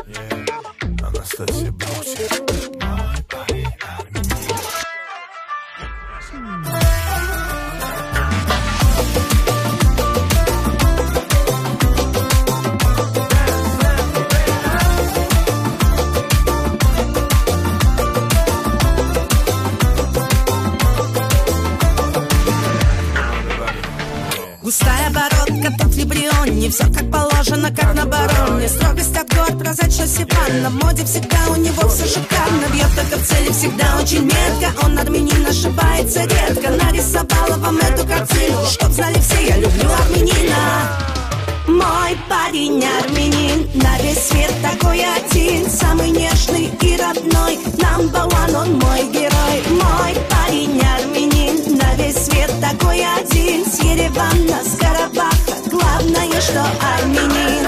Анастасия Брукси, мой парень армянин. Густая бородка, туфли брионе, все как положено, как на бароне. Строгость от гор, прозрачность Ивана. В моде всегда у него все шикарно. Бьет только в цели, всегда очень метко. Он армянин, ошибается редко. Нарисовала вам эту картину, чтоб знали все, я люблю армянина. Мой парень армянин, на весь свет такой один. Самый нежный и родной, number one, он мой герой. Мой парень армянин, на весь свет такой один. С Еревана, с Карабаха, главное, что армянин.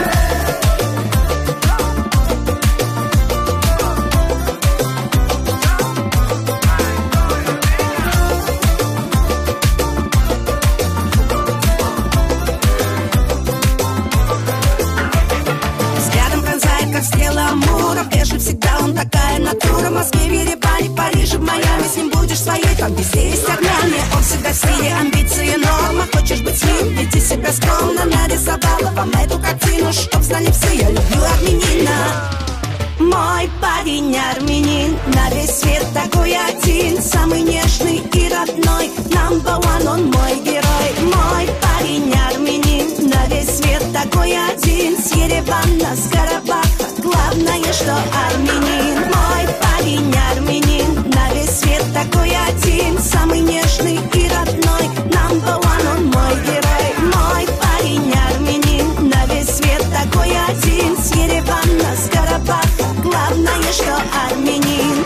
Стрела Амура, вежлив всегда, он такая натура. В Москве, в Ереване, в Париже, в Майами. С ним будешь своей, там везде есть армяне. Он всегда в стиле, амбиции, норма. Хочешь быть с ним, веди себя скромно. Нарисовала вам эту картину, чтоб знали все, я люблю армянина. Мой парень армянин, на весь свет такой один. Самый нежный и родной, number one, он мой герой. Мой парень армянин, на весь свет такой один. С Еревана, с Карабаха, главное, что армянин. Мой парень армянин, на весь свет такой один. Самый нежный и родной, number one, он мой герой. Мой парень армянин, на весь свет такой один. С Еревана, с Карабаха, главное, что армянин.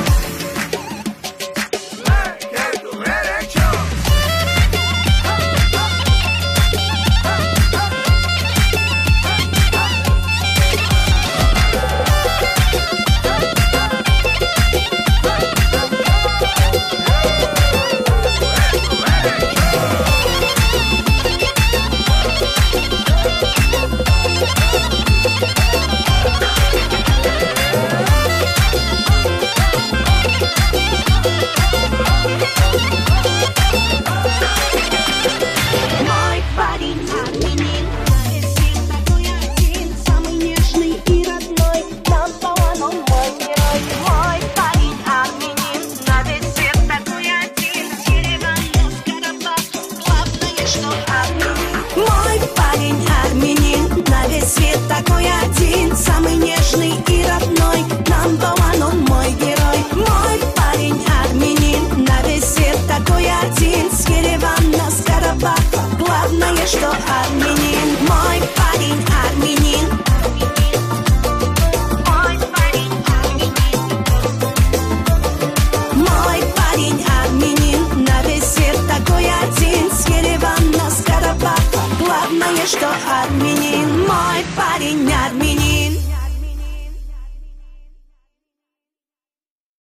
Свет такой один, самый нежный и родной, number one, он мой герой. Мой парень армянин, на весь свет такой один. С Еревана, с Карабаха, главное, что армянин. Мой парень армянин. Мой парень армянин. Мой парень армянин, на весь свет такой один. С Еревана, с Карабаха, главное, что армянин. Мой парень армянин.